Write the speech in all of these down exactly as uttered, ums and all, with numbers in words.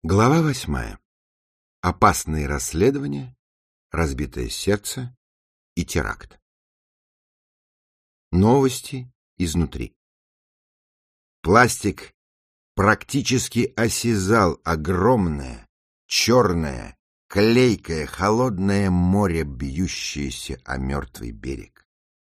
Глава восьмая. Опасные расследования, разбитое сердце и теракт. Новости изнутри. Пластик практически осязал огромное, черное, клейкое, холодное море, бьющееся о мертвый берег.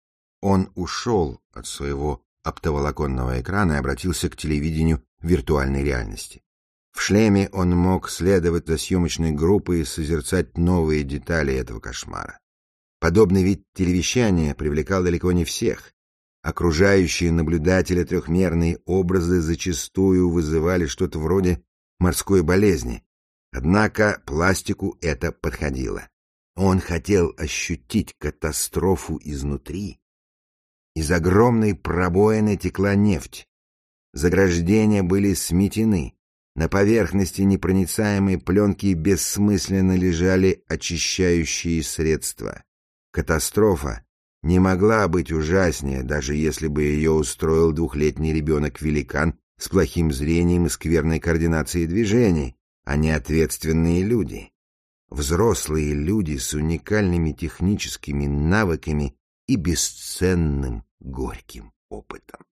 Он ушел от своего оптоволоконного экрана и обратился к телевидению виртуальной реальности. В шлеме он мог следовать за съемочной группой и созерцать новые детали этого кошмара. Подобный вид телевещания привлекал далеко не всех. Окружающие наблюдателя трехмерные образы зачастую вызывали что-то вроде морской болезни. Однако пластику это подходило. Он хотел ощутить катастрофу изнутри. Из огромной пробоины текла нефть. Заграждения были сметены. На поверхности непроницаемой пленки бессмысленно лежали очищающие средства. Катастрофа не могла быть ужаснее, даже если бы ее устроил двухлетний ребенок-великан с плохим зрением и скверной координацией движений, а не ответственные люди. Взрослые люди с уникальными техническими навыками и бесценным горьким опытом.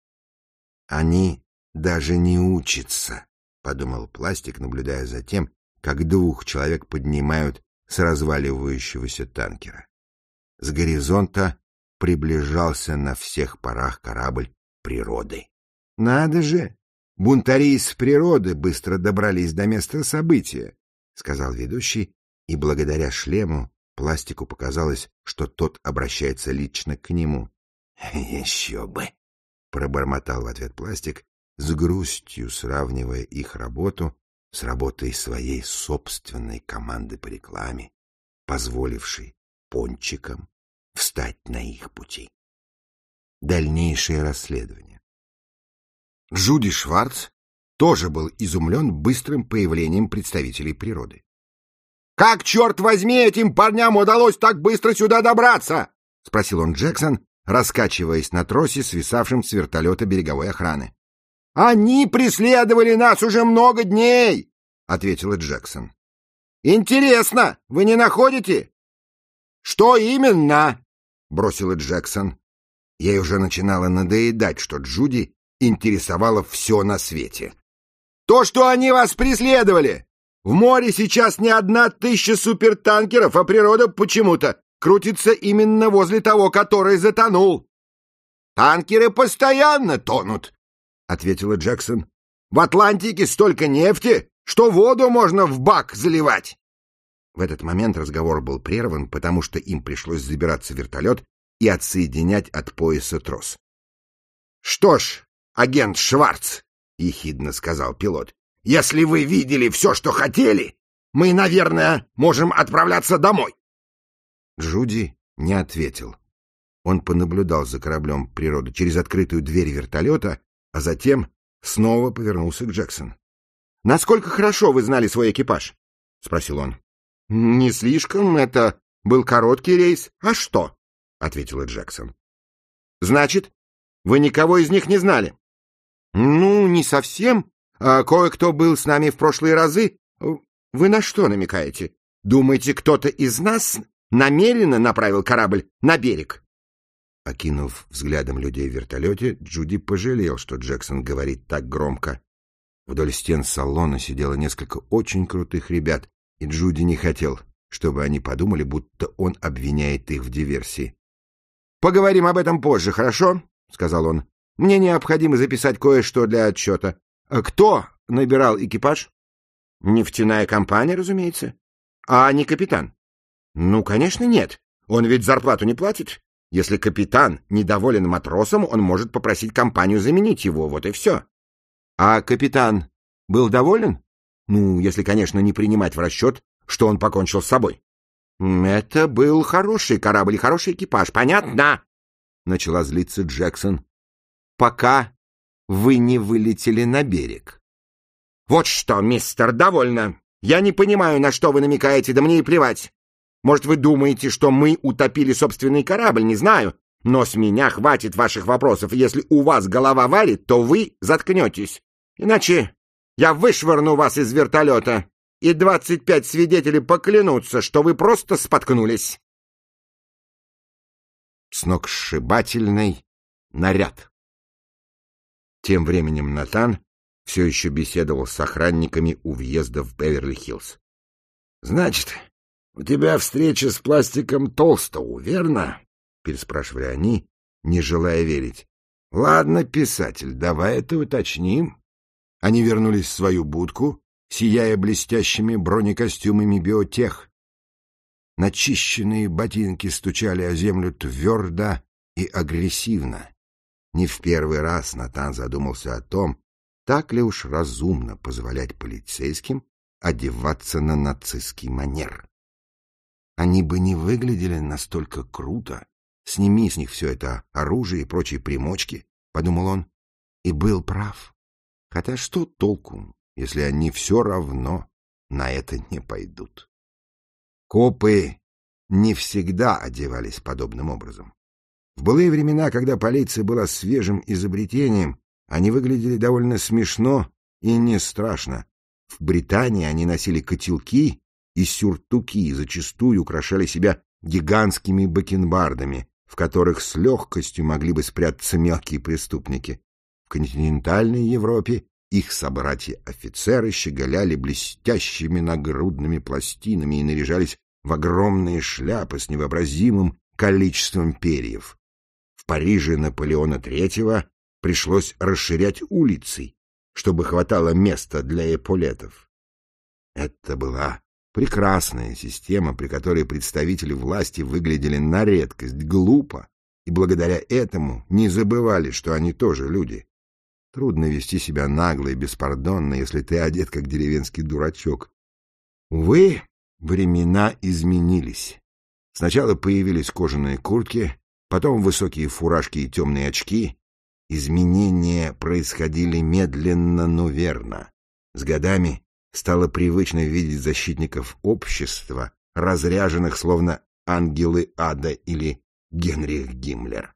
Они даже не учатся. — подумал пластик, наблюдая за тем, как двух человек поднимают с разваливающегося танкера. С горизонта приближался на всех парах корабль природы. — Надо же! Бунтари из природы быстро добрались до места события, — сказал ведущий, и благодаря шлему пластику показалось, что тот обращается лично к нему. — Еще бы! — пробормотал в ответ пластик, с грустью сравнивая их работу с работой своей собственной команды по рекламе, позволившей пончикам встать на их пути. Дальнейшее расследование. Джуди Шварц тоже был изумлен быстрым появлением представителей природы. — Как, черт возьми, этим парням удалось так быстро сюда добраться? — спросил он Джексон, раскачиваясь на тросе, свисавшем с вертолета береговой охраны. — Они преследовали нас уже много дней, — ответила Джексон. — Интересно, вы не находите? — Что именно? — бросила Джексон. Ей уже начинало надоедать, что Джуди интересовало все на свете. — То, что они вас преследовали. В море сейчас не одна тысяча супертанкеров, а природа почему-то крутится именно возле того, который затонул. — Танкеры постоянно тонут, — ответила Джексон. — В Атлантике столько нефти, что воду можно в бак заливать. В этот момент разговор был прерван, потому что им пришлось забираться в вертолет и отсоединять от пояса трос. — Что ж, агент Шварц, — ехидно сказал пилот, — если вы видели все, что хотели, мы, наверное, можем отправляться домой. Джуди не ответил. Он понаблюдал за кораблем природы через открытую дверь вертолета, а затем снова повернулся к Джексон. — Насколько хорошо вы знали свой экипаж? — спросил он. — Не слишком, это был короткий рейс. — А что? — ответила Джексон. — Значит, вы никого из них не знали? — Ну, не совсем. А кое-кто был с нами в прошлые разы. Вы на что намекаете? Думаете, кто-то из нас намеренно направил корабль на берег? Окинув взглядом людей в вертолете, Джуди пожалел, что Джексон говорит так громко. Вдоль стен салона сидело несколько очень крутых ребят, и Джуди не хотел, чтобы они подумали, будто он обвиняет их в диверсии. — Поговорим об этом позже, хорошо? — сказал он. — Мне необходимо записать кое-что для отчета. Кто набирал экипаж? — Нефтяная компания, разумеется. — А не капитан? — Ну, конечно, нет. Он ведь зарплату не платит. Если капитан недоволен матросом, он может попросить компанию заменить его, вот и все. А капитан был доволен? Ну, если, конечно, не принимать в расчет, что он покончил с собой. Это был хороший корабль и хороший экипаж, понятно? Начала злиться Джексон. Пока вы не вылетели на берег. Вот что, мистер, довольно. Я не понимаю, на что вы намекаете, да мне и плевать. Может, вы думаете, что мы утопили собственный корабль, не знаю. Но с меня хватит ваших вопросов, и если у вас голова варит, то вы заткнетесь. Иначе я вышвырну вас из вертолета, и двадцать пять свидетелей поклянутся, что вы просто споткнулись. Сногсшибательный наряд. Тем временем Натан все еще беседовал с охранниками у въезда в Беверли-Хиллз. — Значит, у тебя встреча с пластиком Толстоу, верно? — переспрашивали они, не желая верить. — Ладно, писатель, давай это уточним. Они вернулись в свою будку, сияя блестящими бронекостюмами биотех. Начищенные ботинки стучали о землю твердо и агрессивно. Не в первый раз Натан задумался о том, так ли уж разумно позволять полицейским одеваться на нацистский манер. Они бы не выглядели настолько круто. Сними с них все это оружие и прочие примочки, — подумал он, и был прав. Хотя что толку, если они все равно на это не пойдут? Копы не всегда одевались подобным образом. В былые времена, когда полиция была свежим изобретением, они выглядели довольно смешно и не страшно. В Британии они носили котелки и сюртуки и зачастую украшали себя гигантскими бакенбардами, в которых с легкостью могли бы спрятаться мелкие преступники. В континентальной Европе их собратья-офицеры щеголяли блестящими нагрудными пластинами и наряжались в огромные шляпы с невообразимым количеством перьев. В Париже Наполеона Третьего пришлось расширять улицы, чтобы хватало места для эполетов. Это была прекрасная система, при которой представители власти выглядели на редкость глупо и благодаря этому не забывали, что они тоже люди. Трудно вести себя нагло и беспардонно, если ты одет как деревенский дурачок. Увы, времена изменились. Сначала появились кожаные куртки, потом высокие фуражки и темные очки. Изменения происходили медленно, но верно. С годами стало привычно видеть защитников общества, разряженных словно ангелы ада или Генрих Гиммлер.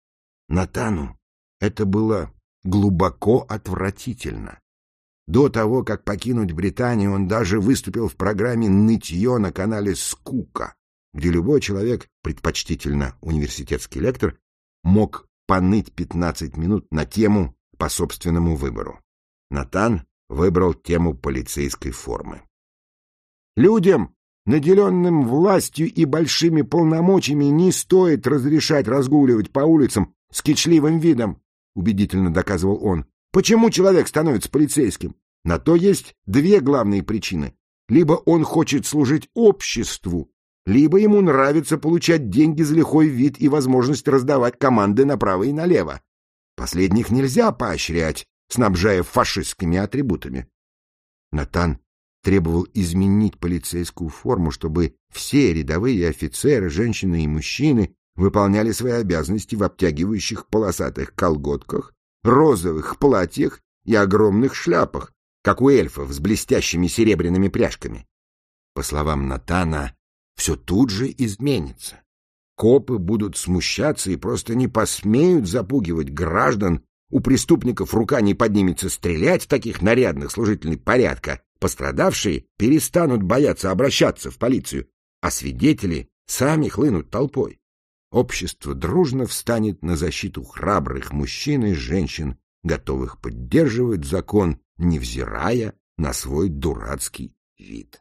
Натану это было глубоко отвратительно. До того, как покинуть Британию, он даже выступил в программе «Нытье» на канале «Скука», где любой человек, предпочтительно университетский лектор, мог поныть пятнадцать минут на тему по собственному выбору. Натан выбрал тему полицейской формы. Людям, наделенным властью и большими полномочиями, не стоит разрешать разгуливать по улицам с кичливым видом, убедительно доказывал он. Почему человек становится полицейским? На то есть две главные причины. Либо он хочет служить обществу, либо ему нравится получать деньги за лихой вид и возможность раздавать команды направо и налево. Последних нельзя поощрять, снабжая фашистскими атрибутами. Натан требовал изменить полицейскую форму, чтобы все рядовые офицеры, женщины и мужчины выполняли свои обязанности в обтягивающих полосатых колготках, розовых платьях и огромных шляпах, как у эльфов с блестящими серебряными пряжками. По словам Натана, все тут же изменится. Копы будут смущаться и просто не посмеют запугивать граждан, у преступников рука не поднимется стрелять в таких нарядных служителей порядка, пострадавшие перестанут бояться обращаться в полицию, а свидетели сами хлынут толпой. Общество дружно встанет на защиту храбрых мужчин и женщин, готовых поддерживать закон, невзирая на свой дурацкий вид.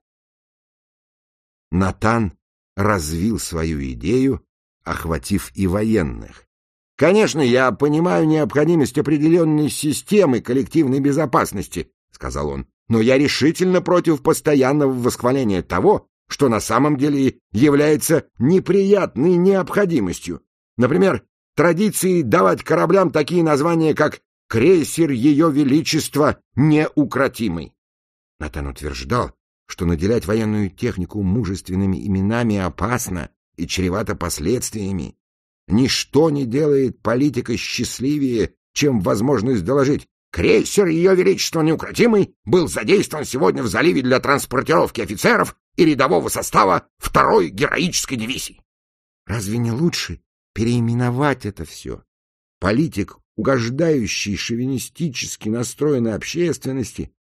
Натан развил свою идею, охватив и военных. «Конечно, я понимаю необходимость определенной системы коллективной безопасности», — сказал он, «но я решительно против постоянного восхваления того, что на самом деле является неприятной необходимостью. Например, традиции давать кораблям такие названия, как «Крейсер Ее Величества Неукротимый». Натан утверждал, что наделять военную технику мужественными именами опасно и чревато последствиями. Ничто не делает политика счастливее, чем возможность доложить: крейсер Ее Величества Неукротимый был задействован сегодня в заливе для транспортировки офицеров и рядового состава второй героической дивизии. Разве не лучше переименовать это все? Политик, угождающий шовинистически настроенной общественности,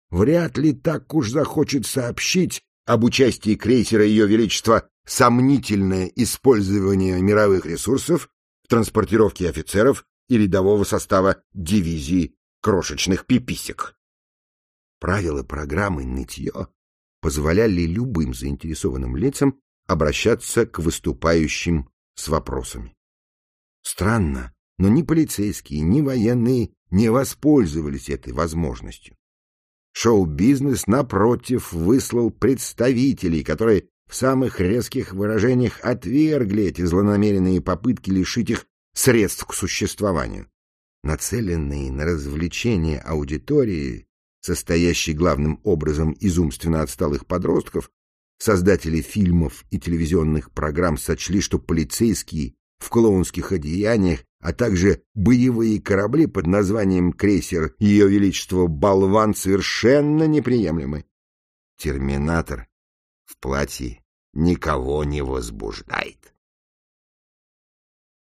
вряд ли так уж захочет сообщить об участии крейсера Ее Величества сомнительное использование мировых ресурсов в транспортировке офицеров и рядового состава дивизии крошечных пиписек. Правила программы «Нытье» позволяли любым заинтересованным лицам обращаться к выступающим с вопросами. Странно, но ни полицейские, ни военные не воспользовались этой возможностью. Шоу-бизнес, напротив, выслал представителей, которые в самых резких выражениях отвергли эти злонамеренные попытки лишить их средств к существованию. Нацеленные на развлечение аудитории, состоящей главным образом из умственно отсталых подростков, создатели фильмов и телевизионных программ сочли, что полицейские в клоунских одеяниях, а также боевые корабли под названием крейсер Ее Величества «Болван» совершенно неприемлемы. Терминатор в платье никого не возбуждает.